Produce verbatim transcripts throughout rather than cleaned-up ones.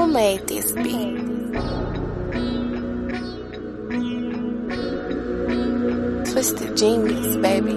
made this beat. Twisted Genius, baby.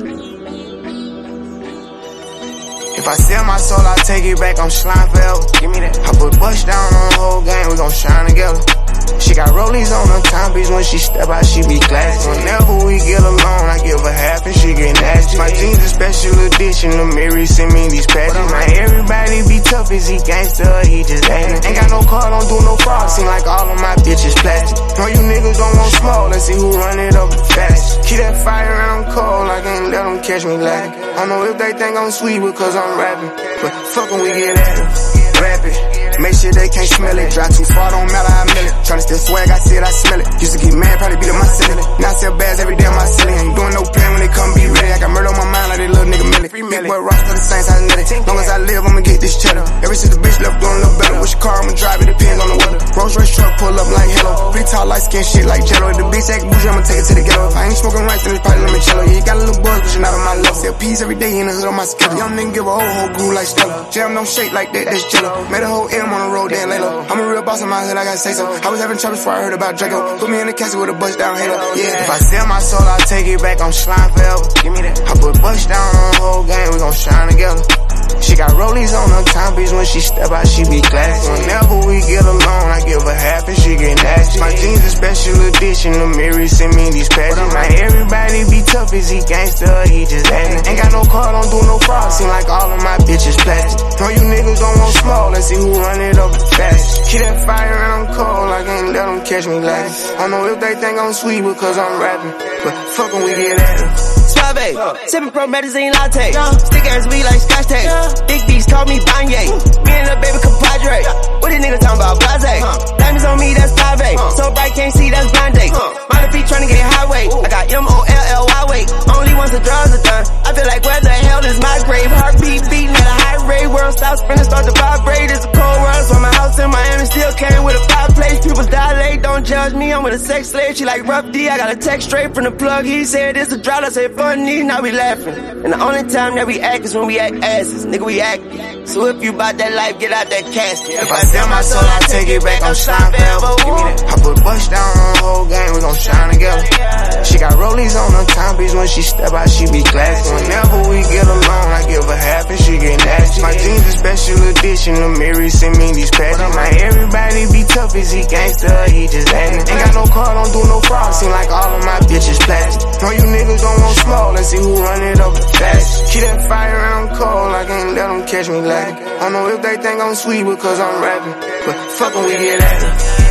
If I sell my soul, I take it back, I'm slime forever. Give me that. I put bust down on the whole game, we gon' shine together. She got rollies on her timepiece, when she step out, she be classy. Whenever we get alone, I give her half and she get nasty. My jeans a special edition, the Mary send me these patches. Man, everybody be tough, is he gangster or he just acting? Ain't got no car, don't do no fraud, seem like all of my bitches plastic. No, you niggas don't want smoke, let's see who run it up fast. Keep that fire around cold, I can't let them catch me lacking. I don't know if they think I'm sweet because I'm rapping, but fuck when we get at it, rap it. Make sure they can't smell it. Drive too far, don't matter, I mill it. Tryna steal swag, I see it, I smell it. Used to get mad, probably beat up my ceiling. Now I sell bags every day on my ceiling. Ain't doing no plan when they come be ready. I got murder on my mind like that little nigga Millie. Big boy Ross to the Saints, I net it. Long as I live, I'ma get this cheddar. Ever since the bitch left, doing a little better. Which car I'ma drive, it depends on the weather. Rolls Royce truck, pull up like hello. Pretty tall, light skin, shit like jello. If the bitch act bougie, I'ma take it to the ghetto. If I ain't smoking rice, then it's probably limoncello. Yeah, you got a little buzz, but you're not on my level. Sell peas every day in the hood on my schedule. Young nigga give a whole whole groove like Stella. Jam don't shake like that, that's jello. Made a whole M on the road, then lay low. I'm a real boss in my hood, I gotta say so. I was having trouble before I heard about Draco. Put me in the casket with a bust down halo. Yeah, if I sell my soul, I'll take it back, I'm slime forever. Give me that. I put bust down on the whole game, we gon' shine together. She got rollies on her timepiece, when she step out, she be classy. Whenever we get alone, I give her half and she get nasty. My jeans a special edition, the Mary send me these patches. Man, everybody be tough, is he gangster or he just acting? Ain't got no car, don't do no fraud, seem like all of my bitches plastic. No, you niggas don't want smoke, let's see who run it up fast. Keep that fire around cold, I can't let them catch me lacking. I don't know if they think I'm sweet because I'm rapping, but fuck when we get at it. Suave, sippin' pro medicine latte. Stick ass weed like scotch tape. Big beats call me Banye. Me and the baby compadre. What these niggas talking about? Blase. Diamonds on me, that's private. So bright, can't see, that's blind date. Minor feet tryna get highway. I got M O L L Y weight. Only once the drugs are done. I feel like where the hell is my grave? Heartbeat beating at a high rate. World stops spinning, start to vibrate. It's a cold world, so my house in Miami still came with a fireplace. People dilate, don't judge me. I'm with a sex slave. She like rough D. I got a text straight from the plug. He said it's a drought. I said funny. Now we laughing. And the only time that we act is when we act asses. Nigga, we act. So if you bout that life, get out that casket. If I sell my soul, I take it back, I'm slime forever. Give me that. I put bust down on the whole game, we gon' shine together. She got rollies on her timepiece, when she step out, she be classy. Whenever we get alone, I give her half and she get nasty. My jeans a special edition, the Mary send me these patches. Man, everybody be tough, is he gangster or he just acting? Ain't got no car, don't do no fraud, seem like all of my bitches plastic. No, you niggas don't want smoke, let's see who run it up fast. Keep that fire around cold, I can't let them catch me lacking. I don't know if they think I'm sweet because I'm rapping, but fuck when we get at it.